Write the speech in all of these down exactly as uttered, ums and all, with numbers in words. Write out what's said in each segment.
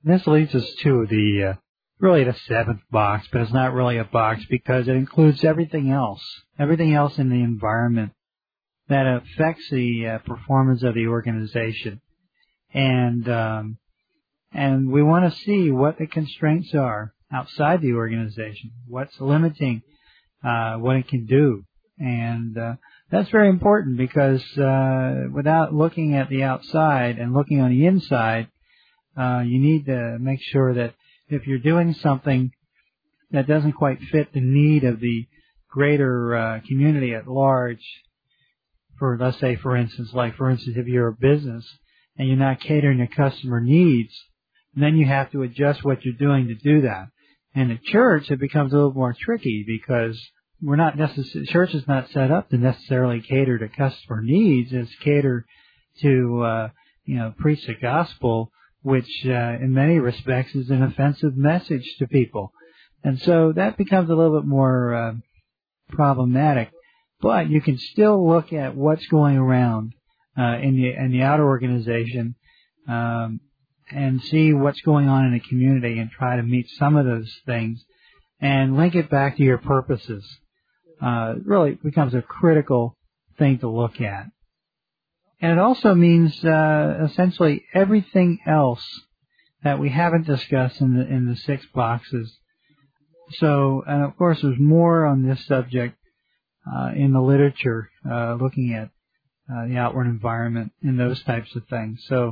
This leads us to the, uh, really the seventh box, but it's not really a box because it includes everything else, everything else in the environment that affects the uh, performance of the organization. And, um, and we want to see what the constraints are outside the organization, what's limiting, uh, what it can do. And, uh, that's very important because, uh, without looking at the outside and looking on the inside, uh, you need to make sure that if you're doing something that doesn't quite fit the need of the greater, uh, community at large, for, let's say, for instance, like, for instance, if you're a business and you're not catering to customer needs, then you have to adjust what you're doing to do that. In the church, it becomes a little more tricky because we're not necessarily, church is not set up to necessarily cater to customer needs. It's cater to, uh, you know, preach the gospel, which, uh, in many respects is an offensive message to people. And so that becomes a little bit more, uh, problematic. But you can still look at what's going around, uh, in the, in the outer organization, um, and see what's going on in the community and try to meet some of those things and link it back to your purposes. Uh, really becomes a critical thing to look at. And it also means, uh, essentially everything else that we haven't discussed in the, in the six boxes. So, and of course there's more on this subject, uh, in the literature, uh, looking at, uh, the outward environment and those types of things. So,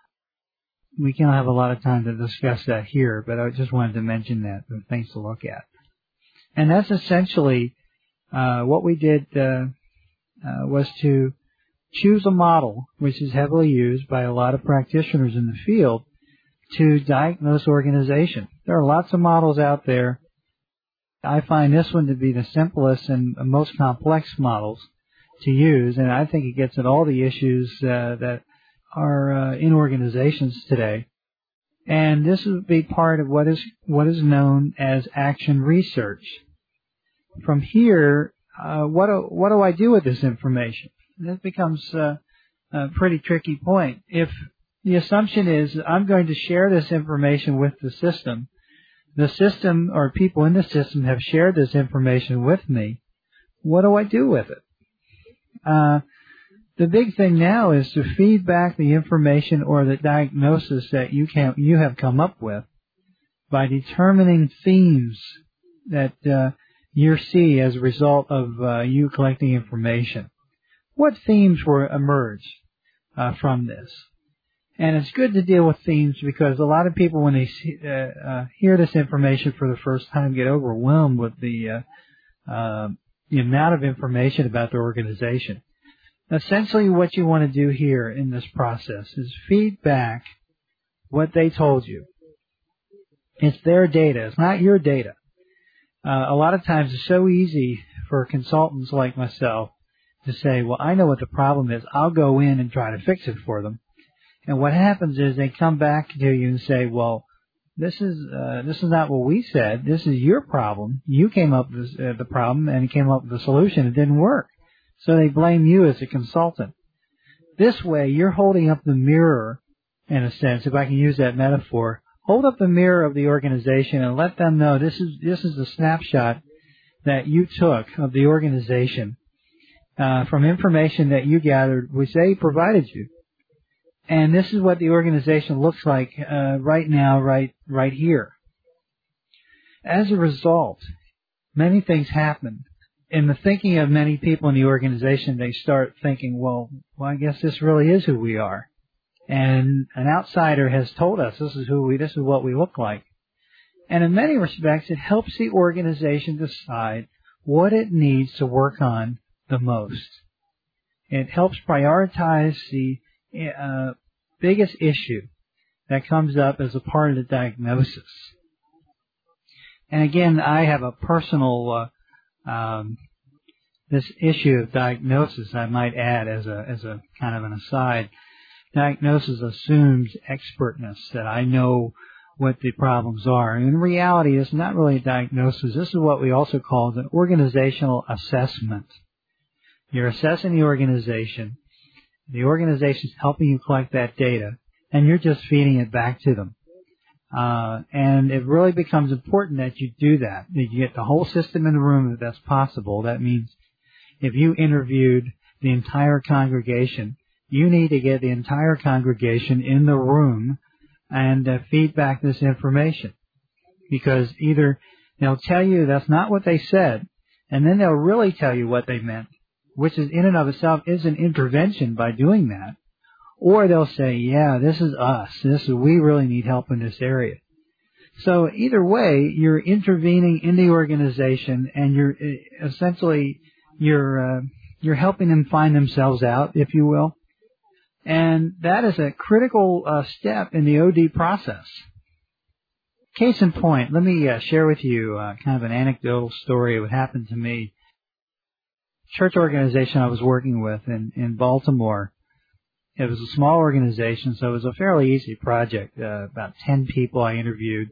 we can't have a lot of time to discuss that here, but I just wanted to mention that, the things to look at. And that's essentially, uh, what we did, uh, uh, was to choose a model, which is heavily used by a lot of practitioners in the field, to diagnose organization. There are lots of models out there. I find this one to be the simplest and most complex models to use, and I think it gets at all the issues, uh, that are uh, in organizations today. And this would be part of what is what is known as action research. From here, uh, what do, what do I do with this information? This becomes uh, a pretty tricky point. If the assumption is I'm going to share this information with the system, the system or people in the system have shared this information with me, what do I do with it? Uh, The big thing now is to feed back the information or the diagnosis that you can you have come up with by determining themes that uh, you see as a result of uh, you collecting information. What themes were emerged uh, from this? And it's good to deal with themes because a lot of people, when they see, uh, uh, hear this information for the first time, get overwhelmed with the uh, uh, the amount of information about their organization. Essentially what you want to do here in this process is feed back what they told you. It's their data. It's not your data. Uh, a lot of times it's so easy for consultants like myself to say, well, I know what the problem is. I'll go in and try to fix it for them. And what happens is they come back to you and say, well, this is uh, this is not what we said. This is your problem. You came up with uh, the problem and came up with the solution. It didn't work. So they blame you as a consultant. This way, you're holding up the mirror, in a sense, if I can use that metaphor. Hold up the mirror of the organization and let them know this is this is the snapshot that you took of the organization uh, from information that you gathered, which they provided you. And this is what the organization looks like uh, right now, right right here. As a result, many things happen. In the thinking of many people in the organization, they start thinking, well, well, I guess this really is who we are. And an outsider has told us this is who we, this is what we look like. And in many respects, it helps the organization decide what it needs to work on the most. It helps prioritize the uh, biggest issue that comes up as a part of the diagnosis. And again, I have a personal uh, Um, this issue of diagnosis, I might add as a as a kind of an aside, diagnosis assumes expertness, that I know what the problems are. And in reality, it's not really a diagnosis. This is what we also call an organizational assessment. You're assessing the organization. The organization's helping you collect that data, and you're just feeding it back to them. Uh, and it really becomes important that you do that, that you get the whole system in the room if that's possible. That means if you interviewed the entire congregation, you need to get the entire congregation in the room and uh, feed back this information. Because either they'll tell you that's not what they said, and then they'll really tell you what they meant, which is in and of itself is an intervention by doing that. Or they'll say, yeah, this is us. This is, we really need help in this area. So either way, you're intervening in the organization, and you're essentially you're uh, you're helping them find themselves out, if you will. And that is a critical uh, step in the O D process. Case in point, let me uh, share with you uh, kind of an anecdotal story of what happened to me. Church organization I was working with in, in Baltimore. It was a small organization, so it was a fairly easy project. Uh, about ten people I interviewed.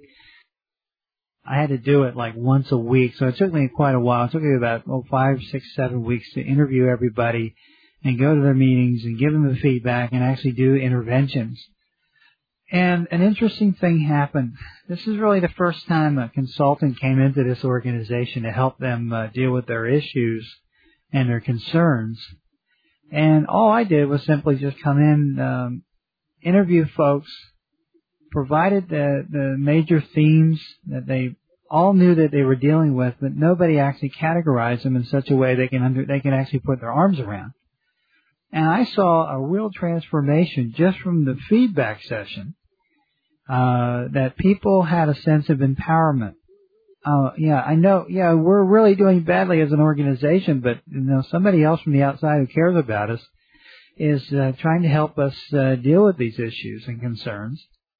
I had to do it like once a week, so it took me quite a while. It took me about oh, five, six, seven weeks to interview everybody and go to their meetings and give them the feedback and actually do interventions. And an interesting thing happened. This is really the first time a consultant came into this organization to help them uh, deal with their issues and their concerns. And all I did was simply just come in, um, interview folks, provided the, the major themes that they all knew that they were dealing with, but nobody actually categorized them in such a way they can under, they can actually put their arms around. And I saw a real transformation just from the feedback session, uh, that people had a sense of empowerment. Uh, yeah, I know, yeah, we're really doing badly as an organization, but, you know, somebody else from the outside who cares about us is uh, trying to help us uh, deal with these issues and concerns.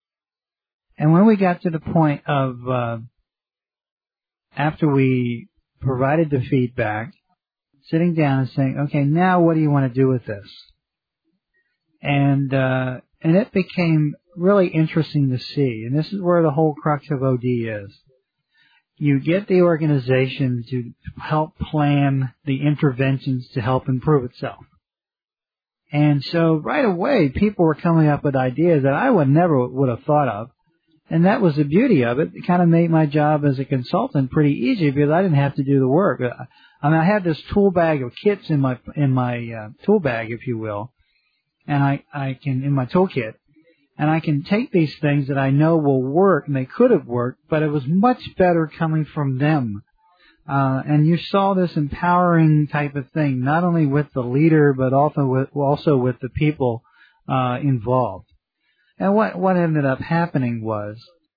And when we got to the point of, uh, after we provided the feedback, sitting down and saying, okay, now what do you want to do with this? And, uh, and it became really interesting to see. And this is where the whole crux of O D is. You get the organization to help plan the interventions to help improve itself. And so right away, people were coming up with ideas that I would never would have thought of. And that was the beauty of it. It kind of made my job as a consultant pretty easy because I didn't have to do the work. I mean, I had this tool bag of kits in my in my uh, tool bag, if you will, and I I can in my toolkit, and I can take these things that I know will work, and they could have worked, but it was much better coming from them. Uh, and you saw this empowering type of thing, not only with the leader, but also with also with the people uh, involved. And what, what ended up happening was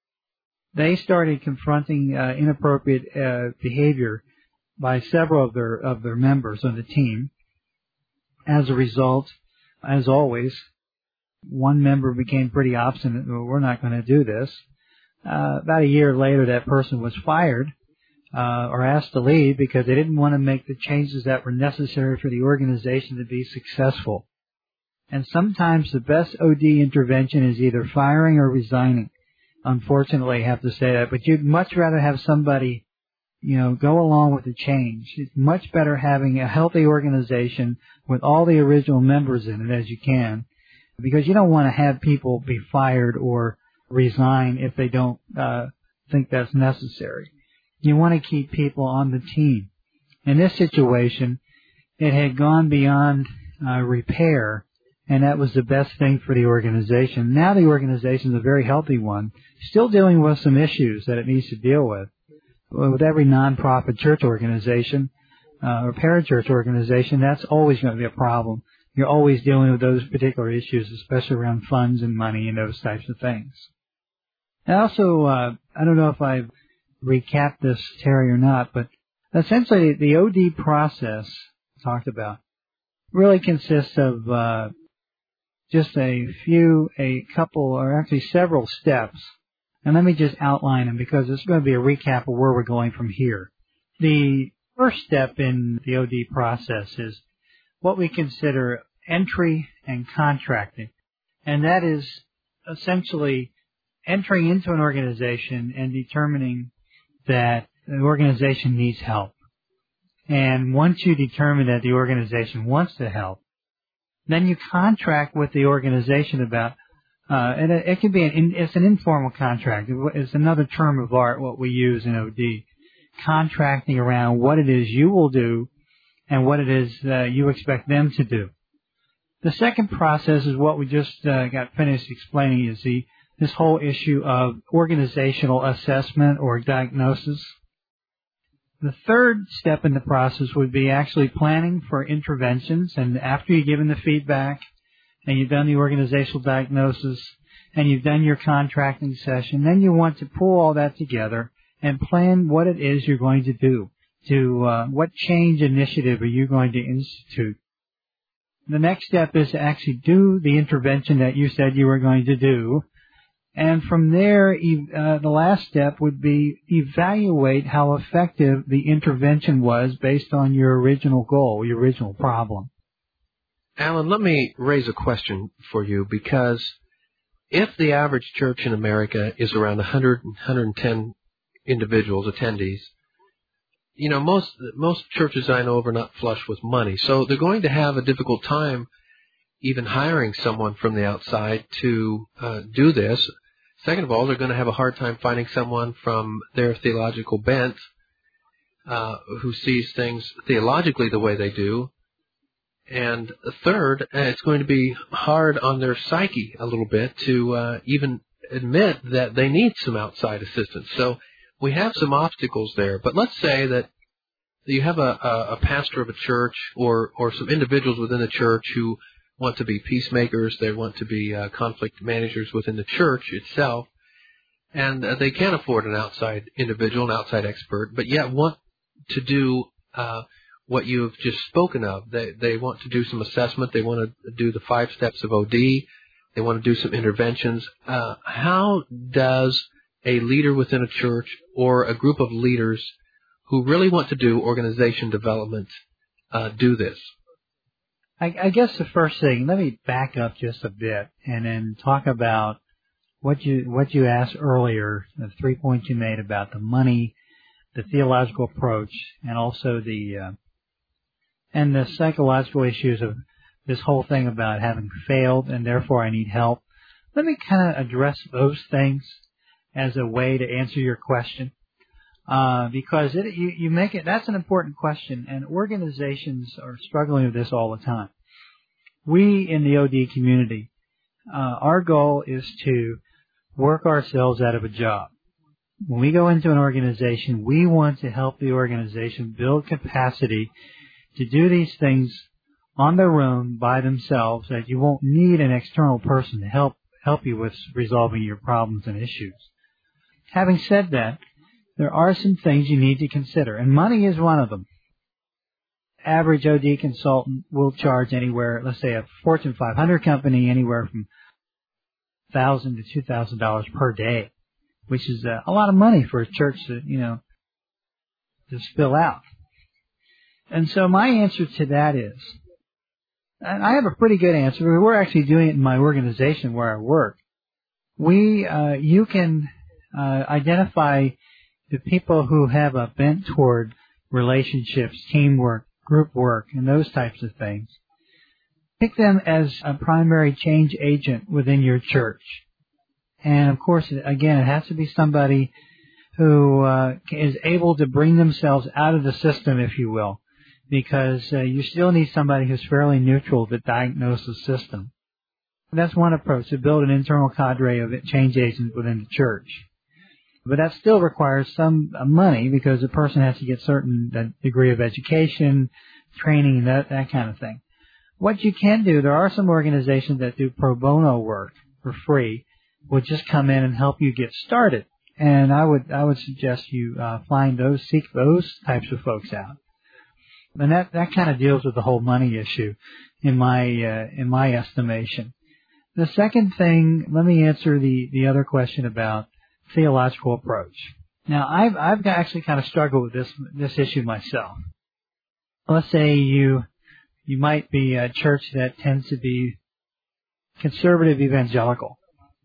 they started confronting uh, inappropriate uh, behavior by several of their of their members on the team. As a result, as always, one member became pretty obstinate. Well, we're not going to do this. Uh, about a year later, that person was fired uh, or asked to leave because they didn't want to make the changes that were necessary for the organization to be successful. And sometimes the best O D intervention is either firing or resigning. Unfortunately, I have to say that. But you'd much rather have somebody, you know, go along with the change. It's much better having a healthy organization with all the original members in it as you can. Because you don't want to have people be fired or resign if they don't uh, think that's necessary. You want to keep people on the team. In this situation, it had gone beyond uh, repair. And that was the best thing for the organization. Now the organization is a very healthy one, still dealing with some issues that it needs to deal with. With every nonprofit church organization uh, or parachurch organization, that's always going to be a problem. You're always dealing with those particular issues, especially around funds and money and those types of things. And also, uh, I don't know if I've recapped this, Terry, or not, but essentially the O D process talked about really consists of uh, just a few, a couple, or actually several steps. And let me just outline them because it's going to be a recap of where we're going from here. The first step in the O D process is what we consider entry and contracting. And that is essentially entering into an organization and determining that the organization needs help. And once you determine that the organization wants to help, then you contract with the organization about Uh, and it, it can be an, it's an informal contract. It's another term of art, what we use in O D. Contracting around what it is you will do and what it is uh, you expect them to do. The second process is what we just uh, got finished explaining, is the this whole issue of organizational assessment or diagnosis. The third step in the process would be actually planning for interventions, and after you've given the feedback and you've done the organizational diagnosis and you've done your contracting session, then you want to pull all that together and plan what it is you're going to do. To uh, what change initiative are you going to institute? The next step is to actually do the intervention that you said you were going to do. And from there, uh, the last step would be evaluate how effective the intervention was based on your original goal, your original problem. Alan, let me raise a question for you, because if the average church in America is around one hundred, one hundred ten individuals, attendees, you know, most most churches I know of are not flush with money, so they're going to have a difficult time even hiring someone from the outside to uh, do this. Second of all, they're going to have a hard time finding someone from their theological bent uh, who sees things theologically the way they do. And third, it's going to be hard on their psyche a little bit to uh, even admit that they need some outside assistance. So we have some obstacles there. But let's say that you have a, a, a pastor of a church or, or some individuals within the church who want to be peacemakers. They want to be uh, conflict managers within the church itself. And uh, they can't afford an outside individual, an outside expert, but yet want to do uh, what you've just spoken of. They, they want to do some assessment. They want to do the five steps of O D. They want to do some interventions. Uh, how does a leader within a church or a group of leaders who really want to do organization development uh, do this? I, I guess the first thing, let me back up just a bit and then talk about what you what you asked earlier, the three points you made about the money, the theological approach, and also the uh, and the psychological issues of this whole thing about having failed and therefore I need help. Let me kind of address those things as a way to answer your question, uh, because it, you, you make it, that's an important question, and organizations are struggling with this all the time. We in the O D community, uh, our goal is to work ourselves out of a job. When we go into an organization, we want to help the organization build capacity to do these things on their own by themselves, that you won't need an external person to help help you with resolving your problems and issues. Having said that, there are some things you need to consider, and money is one of them. Average O D consultant will charge anywhere, let's say a Fortune five hundred company, anywhere from one thousand dollars to two thousand dollars per day, which is a, a lot of money for a church to, you know, to spill out. And so my answer to that is, and I have a pretty good answer. We're actually doing it in my organization where I work. We, uh, you can uh, identify the people who have a bent toward relationships, teamwork, group work, and those types of things. Pick them as a primary change agent within your church. And of course, again, it has to be somebody who uh, is able to bring themselves out of the system, if you will, because uh, you still need somebody who's fairly neutral to diagnose the system. And that's one approach, to build an internal cadre of change agents within the church. But that still requires some uh, money, because the person has to get certain uh, degree of education, training, that that kind of thing. What you can do, there are some organizations that do pro bono work for free, will just come in and help you get started. And I would I would suggest you uh, find those, seek those types of folks out. And that, that kind of deals with the whole money issue in my uh, in my estimation. The second thing, let me answer the, the other question about theological approach. Now, I've I've actually kind of struggled with this this issue myself. Let's say you you might be a church that tends to be conservative evangelical,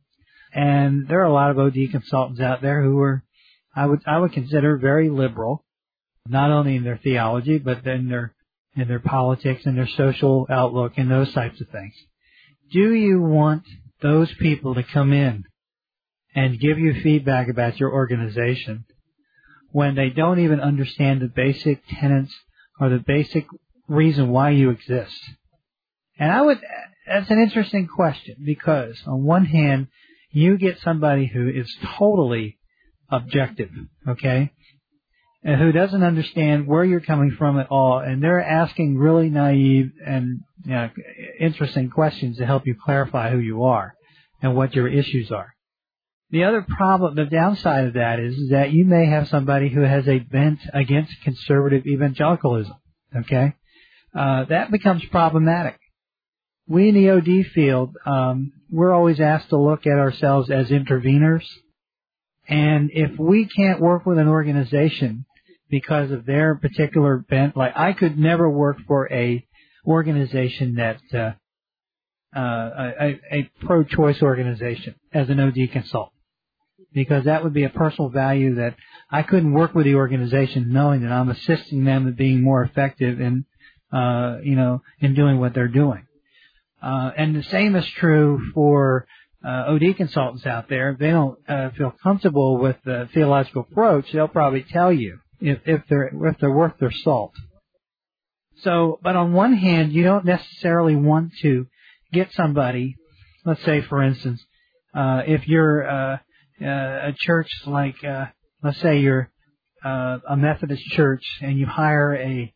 and there are a lot of O D consultants out there who are I would I would consider very liberal, not only in their theology but in their in their politics and their social outlook and those types of things. Do you want those people to come in and give you feedback about your organization when they don't even understand the basic tenets or the basic reason why you exist? And I would, that's an interesting question, because on one hand, you get somebody who is totally objective, okay, and who doesn't understand where you're coming from at all, and they're asking really naive and, you know, interesting questions to help you clarify who you are and what your issues are. The other problem, the downside of that is, is that you may have somebody who has a bent against conservative evangelicalism, okay? Uh, that becomes problematic. We in the O D field, um, we're always asked to look at ourselves as interveners. And if we can't work with an organization because of their particular bent, like I could never work for a organization that, uh, uh, a, a pro-choice organization as an O D consultant, because that would be a personal value that I couldn't work with the organization knowing that I'm assisting them in being more effective in, uh, you know, in doing what they're doing. Uh, and the same is true for uh, O D consultants out there. If they don't uh, feel comfortable with the theological approach, they'll probably tell you if, if they're if they're worth their salt. So, but on one hand, you don't necessarily want to get somebody. Let's say, for instance, uh, if you're uh, uh, a church like, uh, let's say you're uh, a Methodist church, and you hire a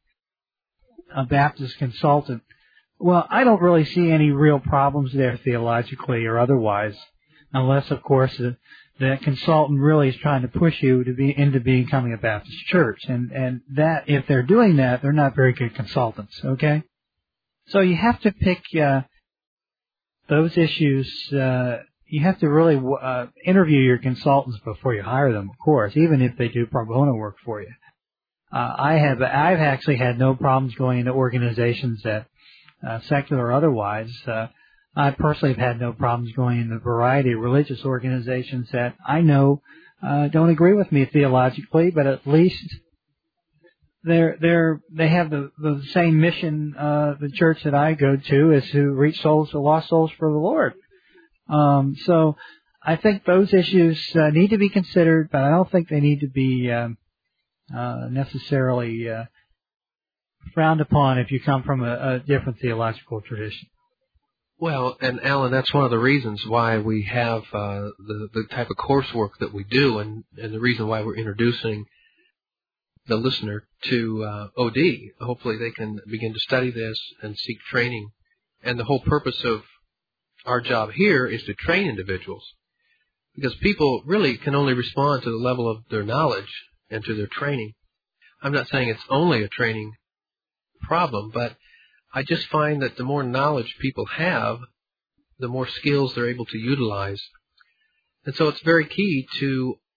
a Baptist consultant. Well, I don't really see any real problems there theologically or otherwise, unless, of course, the, the consultant really is trying to push you to be into becoming a Baptist church. And, and that, if they're doing that, they're not very good consultants, okay? So you have to pick uh, those issues. Uh, you have to really uh, interview your consultants before you hire them, of course, even if they do pro bono work for you. Uh, I have, I've actually had no problems going into organizations that Uh, secular or otherwise. Uh, I personally have had no problems going in a variety of religious organizations that I know uh, don't agree with me theologically, but at least they're they're they have the the same mission. Uh, the church that I go to is to reach souls, to lost souls for the Lord. Um, so I think those issues uh, need to be considered, but I don't think they need to be um, uh, necessarily Uh, frowned upon if you come from a, a different theological tradition. Well, and Alan, that's one of the reasons why we have uh, the, the type of coursework that we do, and, and the reason why we're introducing the listener to uh, O D. Hopefully they can begin to study this and seek training. And the whole purpose of our job here is to train individuals, because people really can only respond to the level of their knowledge and to their training. I'm not saying it's only a training problem, but I just find that the more knowledge people have, the more skills they're able to utilize. And so it's very key to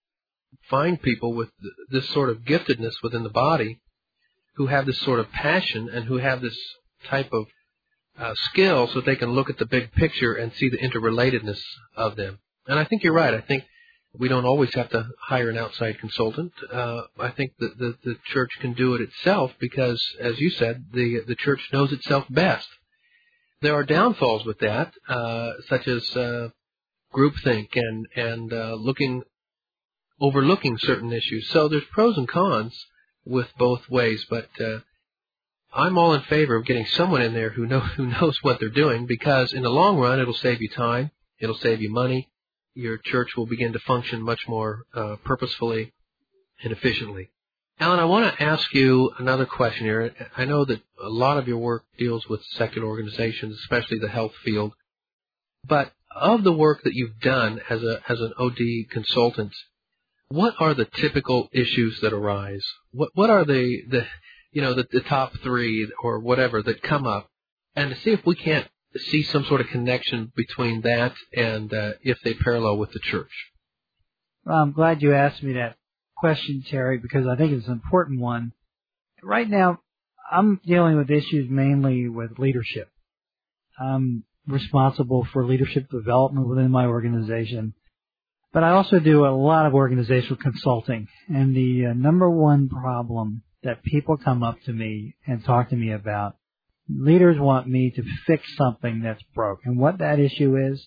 find people with this sort of giftedness within the body, who have this sort of passion and who have this type of uh, skill, so that they can look at the big picture and see the interrelatedness of them. And I think you're right. I think we don't always have to hire an outside consultant. Uh, I think that the, the church can do it itself because, as you said, the the church knows itself best. There are downfalls with that, uh, such as uh, groupthink and and uh, looking, overlooking certain issues. So there's pros and cons with both ways. But uh, I'm all in favor of getting someone in there who know who knows what they're doing, because in the long run, it'll save you time, it'll save you money. Your church will begin to function much more uh, purposefully and efficiently. Alan, I want to ask you another question here. I know that a lot of your work deals with secular organizations, especially the health field. But of the work that you've done as a as an O D consultant, what are the typical issues that arise? What what are the the you know the, the top three or whatever that come up, and to see if we can't see some sort of connection between that and uh, if they parallel with the church. Well, I'm glad you asked me that question, Terry, because I think it's an important one. Right now, I'm dealing with issues mainly with leadership. I'm responsible for leadership development within my organization, but I also do a lot of organizational consulting. And the uh, number one problem that people come up to me and talk to me about, leaders want me to fix something that's broke. And what that issue is,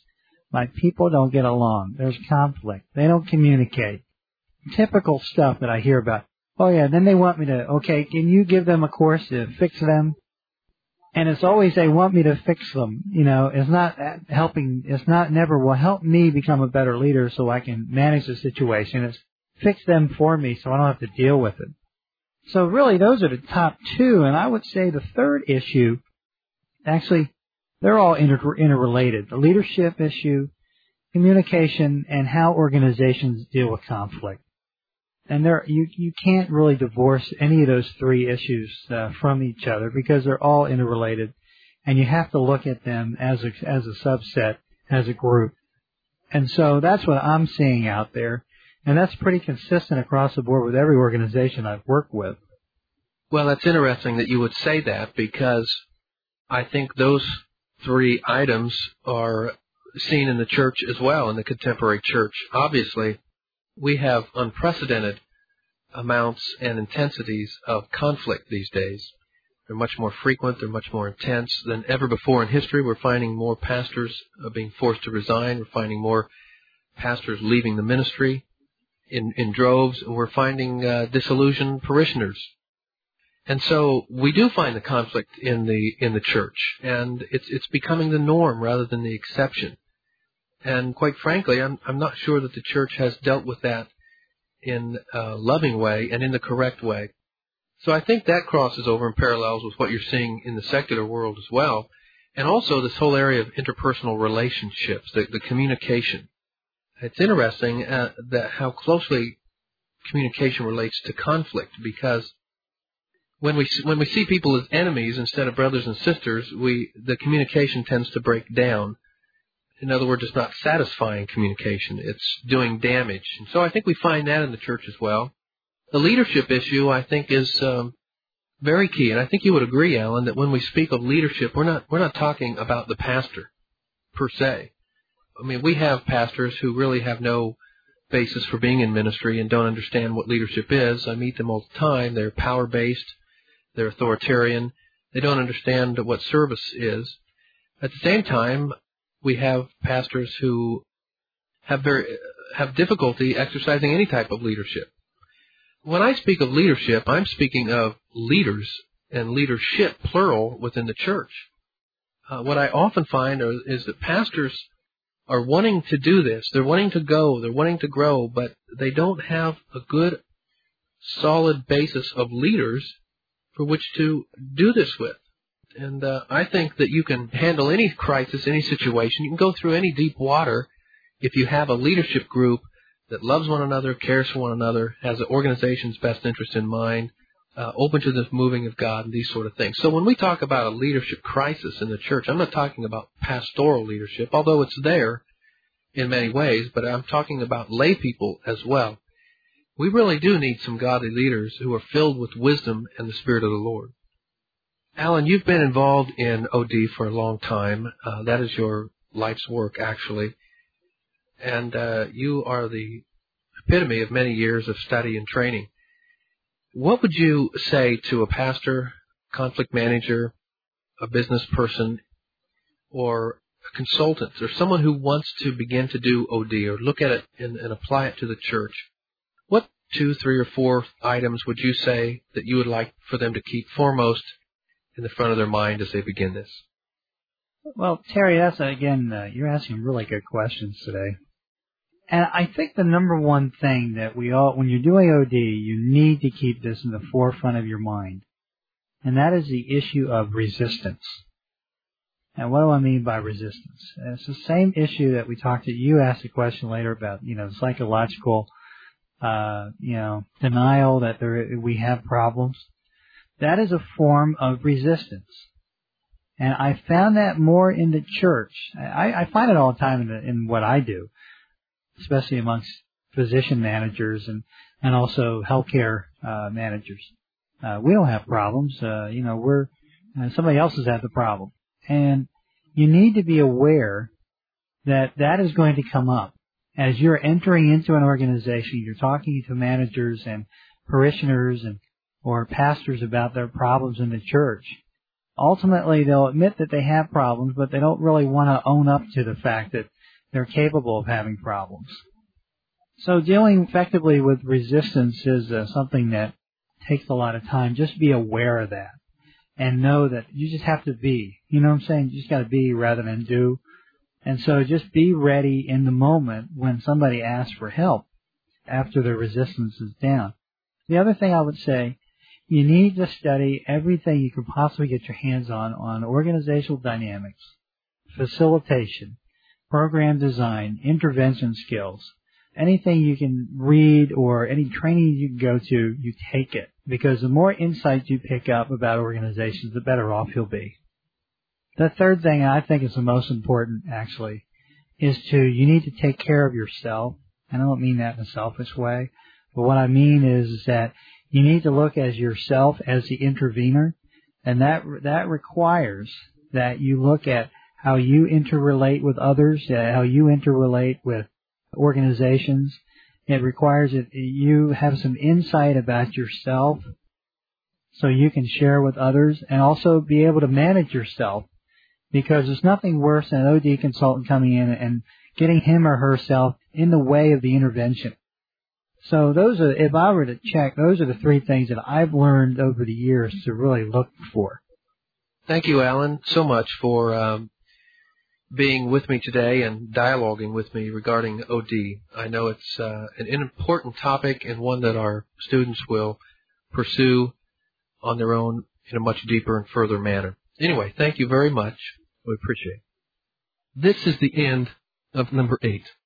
Like, people don't get along. There's conflict. They don't communicate. Typical stuff that I hear about. Oh, yeah, then they want me to, okay, can you give them a course to fix them? And it's always they want me to fix them. You know, it's not helping, it's not never, well, help me become a better leader so I can manage the situation. It's fix them for me so I don't have to deal with it. So really, those are the top two. And I would say the third issue, actually, they're all inter- interrelated. The leadership issue, communication, and how organizations deal with conflict. And there, you, you can't really divorce any of those three issues uh, from each other because they're all interrelated, and you have to look at them as a, as a subset, as a group. And so that's what I'm seeing out there, and that's pretty consistent across the board with every organization I've worked with. Well, that's interesting that you would say that because I think those three items are seen in the church as well, in the contemporary church. Obviously, we have unprecedented amounts and intensities of conflict these days. They're much more frequent, they're much more intense than ever before in history. We're finding more pastors being forced to resign. We're finding more pastors leaving the ministry in, in droves. And we're finding uh, disillusioned parishioners. And so we do find the conflict in the in the church, and it's it's becoming the norm rather than the exception. And quite frankly, I'm I'm not sure that the church has dealt with that in a loving way and in the correct way. So I think that crosses over and parallels with what you're seeing in the secular world as well, and also this whole area of interpersonal relationships, the, the communication. It's interesting uh, that how closely communication relates to conflict, because when we when we see people as enemies instead of brothers and sisters, we the communication tends to break down. In other words, it's not satisfying communication. It's doing damage. And so I think we find that in the church as well. The leadership issue, I think, is um, very key. And I think you would agree, Alan, that when we speak of leadership, we're not we're not talking about the pastor per se. I mean, we have pastors who really have no basis for being in ministry and don't understand what leadership is. I meet them all the time. They're power-based. They're authoritarian. They don't understand what service is. At the same time, we have pastors who have very have difficulty exercising any type of leadership. When I speak of leadership, I'm speaking of leaders and leadership, plural, within the church. Uh, what I often find are, is that pastors are wanting to do this. They're wanting to go. They're wanting to grow, but they don't have a good, solid basis of leaders for which to do this with. And uh, I think that you can handle any crisis, any situation. You can go through any deep water if you have a leadership group that loves one another, cares for one another, has the organization's best interest in mind, uh, open to the moving of God, and these sort of things. So when we talk about a leadership crisis in the church, I'm not talking about pastoral leadership, although it's there in many ways, but I'm talking about lay people as well. We really do need some godly leaders who are filled with wisdom and the Spirit of the Lord. Alan, you've been involved in O D for a long time. Uh, that is your life's work, actually. And uh, you are the epitome of many years of study and training. What would you say to a pastor, conflict manager, a business person, or a consultant, or someone who wants to begin to do O D or look at it and, and apply it to the church? What two, three, or four items would you say that you would like for them to keep foremost in the front of their mind as they begin this? Well, Terry, that's, again, uh, you're asking really good questions today. And I think the number one thing that we all, when you're doing O D, you need to keep this in the forefront of your mind. And that is the issue of resistance. And what do I mean by resistance? It's the same issue that we talked to. You asked a question later about, you know, psychological, uh, you know, denial that there, we have problems. That is a form of resistance. And I found that more in the church. I, I find it all the time in, the, in what I do, especially amongst physician managers and, and also healthcare uh, managers. Uh, we don't have problems. Uh, you know, we're uh, somebody else has had the problem. And you need to be aware that that is going to come up. As you're entering into an organization, you're talking to managers and parishioners and or pastors about their problems in the church. Ultimately, they'll admit that they have problems, but they don't really want to own up to the fact that they're capable of having problems. So dealing effectively with resistance is uh, something that takes a lot of time. Just be aware of that and know that you just have to be. You know what I'm saying? You just got to be rather than do. And so just be ready in the moment when somebody asks for help after the resistance is down. The other thing I would say, you need to study everything you can possibly get your hands on on organizational dynamics, facilitation, program design, intervention skills. Anything you can read or any training you can go to, you take it. Because the more insight you pick up about organizations, the better off you'll be. The third thing I think is the most important, actually, is to, you need to take care of yourself. And I don't mean that in a selfish way. But what I mean is, is that you need to look as yourself as the intervener. And that, that requires that you look at how you interrelate with others, uh, how you interrelate with organizations. It requires that you have some insight about yourself so you can share with others and also be able to manage yourself, because there's nothing worse than an O D consultant coming in and getting him or herself in the way of the intervention. So those are, if I were to check, those are the three things that I've learned over the years to really look for. Thank you, Alan, so much for um, being with me today and dialoguing with me regarding O D. I know it's uh, an important topic and one that our students will pursue on their own in a much deeper and further manner. Anyway, thank you very much. We appreciate it. This is the end of number eight.